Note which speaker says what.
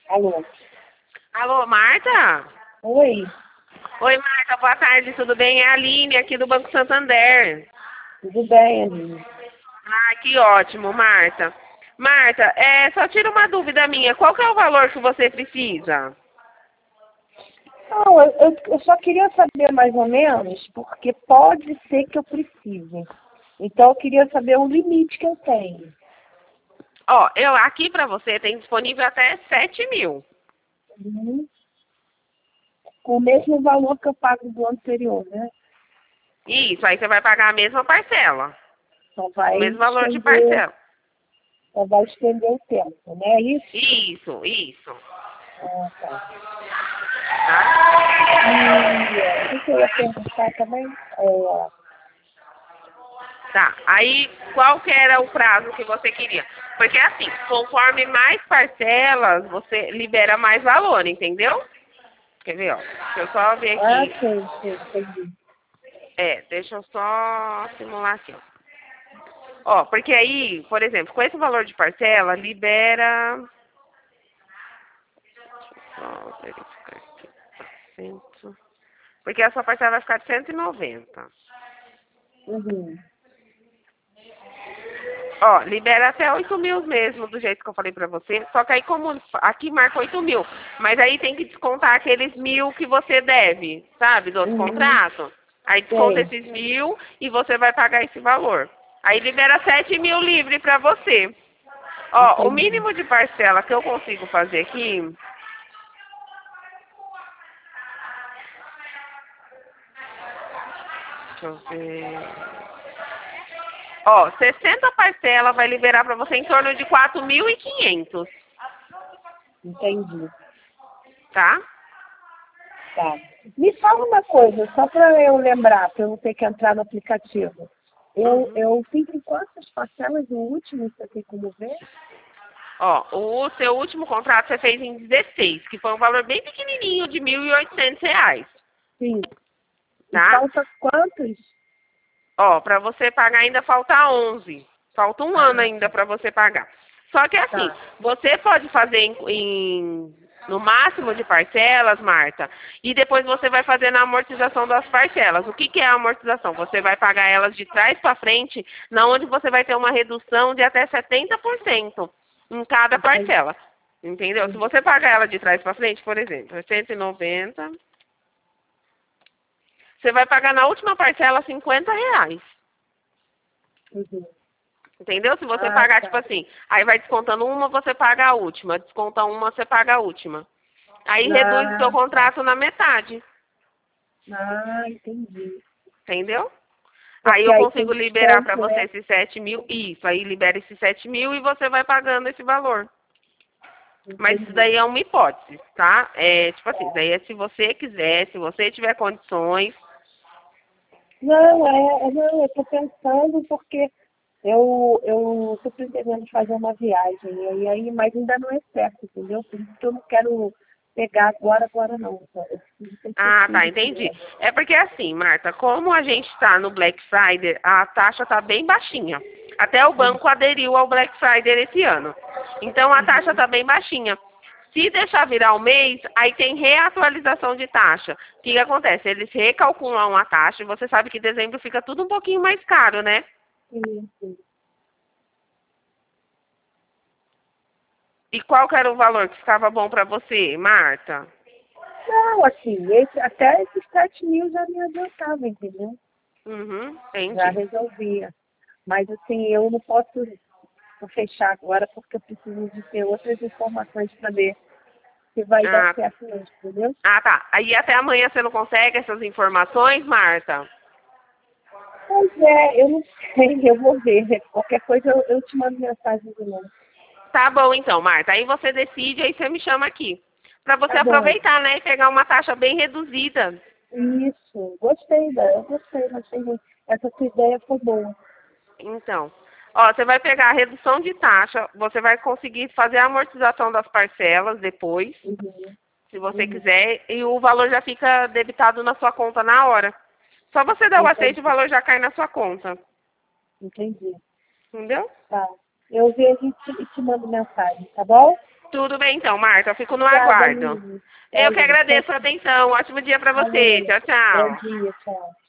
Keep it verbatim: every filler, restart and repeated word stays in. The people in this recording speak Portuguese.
Speaker 1: Alô?
Speaker 2: Alô, Marta?
Speaker 1: Oi,
Speaker 2: Oi, Marta, boa tarde, tudo bem? É a Aline aqui do Banco Santander.
Speaker 1: tudo bem, Aline?
Speaker 2: Ah, que ótimo, Marta. Marta, é, só tira uma dúvida minha. Qual que é o valor que você precisa?
Speaker 1: Não, eu, eu, eu só queria saber mais ou menos, porque pode ser que eu precise. Então, eu queria saber o limite que eu tenho.
Speaker 2: Ó, eu aqui pra você tem disponível até sete mil.
Speaker 1: Uhum. Com o mesmo valor que eu pago do anterior, né?
Speaker 2: Isso, aí você vai pagar a mesma parcela.
Speaker 1: Só
Speaker 2: O
Speaker 1: vai
Speaker 2: mesmo valor de
Speaker 1: estender,
Speaker 2: parcela.
Speaker 1: só vai estender o tempo, né? É isso?
Speaker 2: Isso, isso.
Speaker 1: Ah, tá.
Speaker 2: Tá?
Speaker 1: E é, o que que eu ia perguntar também? É,
Speaker 2: Tá. Aí, qual que era o prazo que você queria? Porque assim, conforme mais parcelas, você libera mais valor, entendeu? Quer ver, ó? Deixa eu só ver
Speaker 1: ah,
Speaker 2: aqui.
Speaker 1: sim, sim, entendi.
Speaker 2: É, deixa eu só simular aqui, ó. Ó, porque aí, por exemplo, com esse valor de parcela, libera... Só verificar aqui. cem. Porque a sua parcela vai ficar de cento e noventa.
Speaker 1: Uhum.
Speaker 2: Ó, libera até oito mil mesmo, do jeito que eu falei pra você. Só que aí, como aqui marca oito mil, mas aí tem que descontar aqueles mil que você deve, sabe, do outro
Speaker 1: Uhum.
Speaker 2: contrato. Aí desconta
Speaker 1: Sei.
Speaker 2: esses mil e você vai pagar esse valor. Aí libera sete mil livre pra você. Ó, o
Speaker 1: Entendi.
Speaker 2: mínimo de parcela que eu consigo fazer aqui, deixa eu ver. Ó, sessenta parcelas vai liberar pra você em torno de quatro mil e quinhentos,
Speaker 1: Entendi.
Speaker 2: tá?
Speaker 1: Tá. Me fala uma coisa, só para eu lembrar, para eu não ter que entrar no aplicativo. Eu,
Speaker 2: Uhum.
Speaker 1: eu fiz em quantas parcelas no último, você tem como ver?
Speaker 2: Ó, o seu último contrato você fez em dezesseis, que foi um valor bem pequenininho de mil e oitocentos reais,
Speaker 1: Sim. E
Speaker 2: tá?
Speaker 1: falta quantos?
Speaker 2: Ó, para você pagar ainda falta onze. Falta um ano
Speaker 1: Ah,
Speaker 2: ainda para você pagar. Só que assim,
Speaker 1: tá.
Speaker 2: você pode fazer em, em- no máximo de parcelas, Marta, e depois você vai fazer na amortização das parcelas. O que, que é a amortização? Você vai pagar elas de trás para frente, na onde você vai ter uma redução de até setenta por cento em cada
Speaker 1: Entendi.
Speaker 2: parcela. Entendeu? Se você pagar ela de trás para frente, por exemplo, é cento e noventa, você vai pagar na última parcela cinquenta reais.
Speaker 1: Uhum.
Speaker 2: Entendeu? Se você
Speaker 1: Ah,
Speaker 2: pagar, tipo
Speaker 1: tá.
Speaker 2: assim, aí vai descontando uma, você paga a última. Desconta uma, você paga a última. Aí reduz o seu
Speaker 1: Ah, tá.
Speaker 2: contrato na metade.
Speaker 1: Ah, entendi.
Speaker 2: Entendeu? Aí
Speaker 1: Porque
Speaker 2: eu
Speaker 1: aí tem
Speaker 2: consigo liberar para
Speaker 1: desconto,
Speaker 2: você
Speaker 1: né?
Speaker 2: esses sete mil. Isso, aí libera esses sete mil e você vai pagando esse valor. Mas isso
Speaker 1: Entendi.
Speaker 2: daí é uma hipótese, tá? É, tipo assim, isso daí é se você quiser, se você tiver condições.
Speaker 1: Não, é, é- não, eu tô pensando porque eu, eu tô pretendendo fazer uma viagem, e aí, mas ainda não é certo, entendeu? Por isso que eu não quero pegar agora, agora não. Tá? Eu preciso ter
Speaker 2: Ah, tá,
Speaker 1: certeza
Speaker 2: entendi.
Speaker 1: primeiro.
Speaker 2: É porque assim, Marta, como a gente está no Black Friday, a taxa está bem baixinha. Até o
Speaker 1: Uhum,
Speaker 2: banco aderiu ao Black Friday esse ano. Então a taxa
Speaker 1: uhum,
Speaker 2: está bem baixinha. Se deixar virar o mês, aí tem reatualização de taxa. O que, que acontece? Eles recalculam a taxa e você sabe que dezembro fica tudo um pouquinho mais caro, né?
Speaker 1: sim, sim.
Speaker 2: E qual que era o valor que ficava bom para você, Marta?
Speaker 1: Não, assim, esse, até esses sete mil já me adiantava, entendeu?
Speaker 2: Uhum,
Speaker 1: Já
Speaker 2: entendi.
Speaker 1: resolvia. Mas assim, eu não posso fechar agora porque eu preciso de ter outras informações para ver se vai dar
Speaker 2: Ah,
Speaker 1: certo mesmo, entendeu?
Speaker 2: ah, tá. Aí até amanhã você não consegue essas informações, Marta?
Speaker 1: Pois é, eu não sei, eu vou ver. Qualquer coisa eu, eu te mando mensagem de novo.
Speaker 2: Tá bom então, Marta. Aí você decide, aí você me chama aqui. Pra você
Speaker 1: Tá bom.
Speaker 2: aproveitar, né? E pegar uma taxa bem reduzida.
Speaker 1: Isso. Gostei da, eu gostei, gostei muito. Essa tua ideia foi boa.
Speaker 2: Então, ó, você vai pegar a redução de taxa, você vai conseguir fazer a amortização das parcelas depois,
Speaker 1: Uhum.
Speaker 2: se você
Speaker 1: Uhum.
Speaker 2: quiser, e o valor já fica debitado na sua conta na hora. Só você dar o aceite, o
Speaker 1: Entendi.
Speaker 2: valor já cai na sua conta.
Speaker 1: Entendi.
Speaker 2: Entendeu?
Speaker 1: Tá. Eu vejo e te, e te mando mensagem, tá bom?
Speaker 2: Tudo bem então, Marta, eu fico no
Speaker 1: Obrigada,
Speaker 2: aguardo.
Speaker 1: Aline.
Speaker 2: Eu que
Speaker 1: Olha,
Speaker 2: agradeço a atenção. Ótimo dia para você.
Speaker 1: valeu.
Speaker 2: Tchau,
Speaker 1: Bom
Speaker 2: tchau.
Speaker 1: dia, tchau.